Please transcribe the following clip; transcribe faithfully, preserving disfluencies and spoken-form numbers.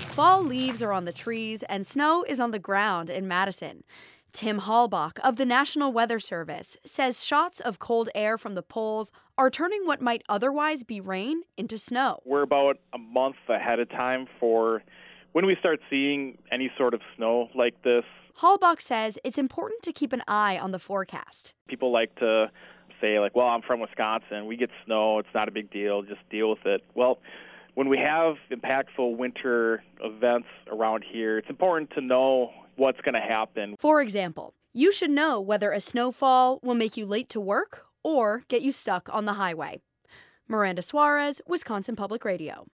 Fall leaves are on the trees and snow is on the ground in Madison. Tim Hallbach of the National Weather Service says shots of cold air from the poles are turning what might otherwise be rain into snow. We're about a month ahead of time for when we start seeing any sort of snow like this. Hallbach says it's important to keep an eye on the forecast. People like to say, like, well, I'm from Wisconsin. We get snow. It's not a big deal. Just deal with it. Well, when we have impactful winter events around here, it's important to know what's going to happen. For example, you should know whether a snowfall will make you late to work or get you stuck on the highway. Miranda Suarez, Wisconsin Public Radio.